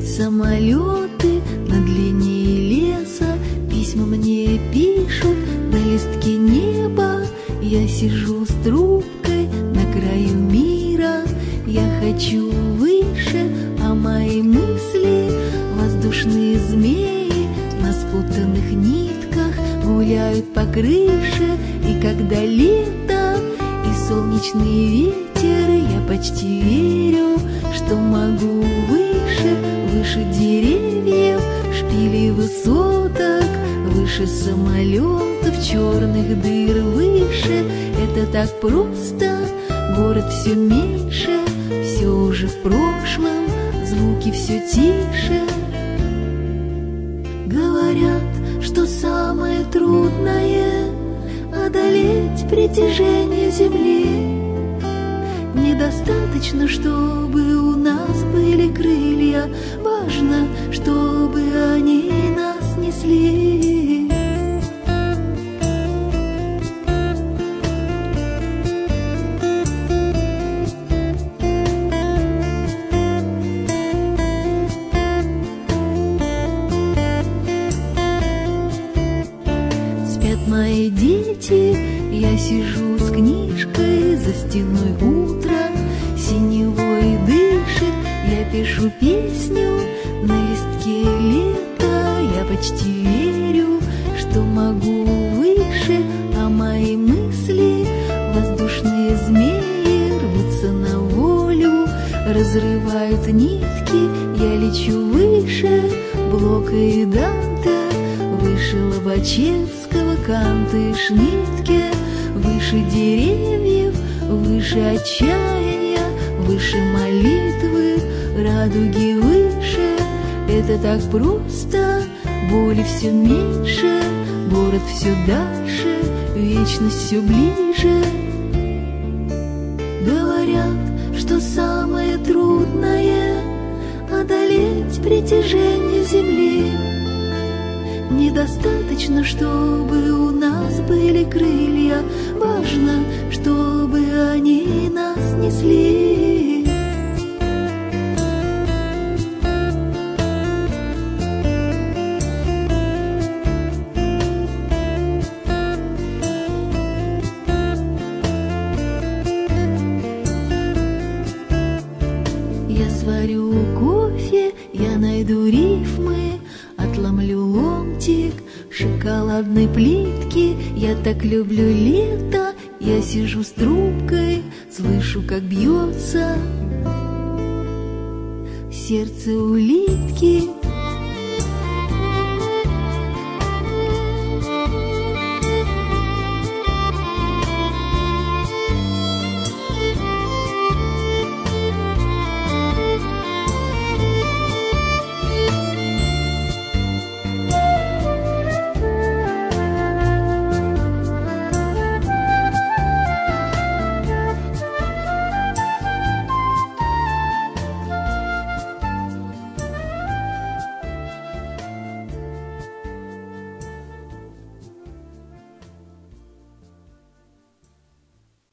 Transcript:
самолеты над линией леса, письма мне пишут на листке неба. Я сижу с трубкой на краю мира, я хочу выше, а мои мысли воздушные змеи на спутанных нитках гуляют по крыше. И когда лето и солнечный ветер, я почти верю, что могу выше деревьев, шпилей высоток, выше самолетов, черных дыр, выше. Это так просто, город все меньше, все уже в прошлом, звуки все тише. Говорят, что самое трудное — одолеть притяжение земли. Недостаточно, чтобы у нас были крылья, важно, чтобы они нас несли. Спят мои дети, я сижу с книжкой за стеной, утро синевой дышит, я пишу песню на листке лета. Я почти верю, что могу выше, а мои мысли воздушные змеи рвутся на волю, разрывают нитки. Я лечу выше Блока и Данте, выше Лобачевского, Канта и Шнитке, выше деревьев, выше отчаяния, выше молитвы, радуги, выше. Это так просто, боли все меньше, город все дальше, вечность все ближе. Говорят, что самое трудное — одолеть притяжение земли. Недостаточно, чтобы у нас были крылья, важно, чтобы они нас несли. Я сварю кофе, я найду рифмы, отломлю ломтик шоколадной плитки. Я так люблю лето, я сижу с трубкой, слышу, как бьется сердце улитки.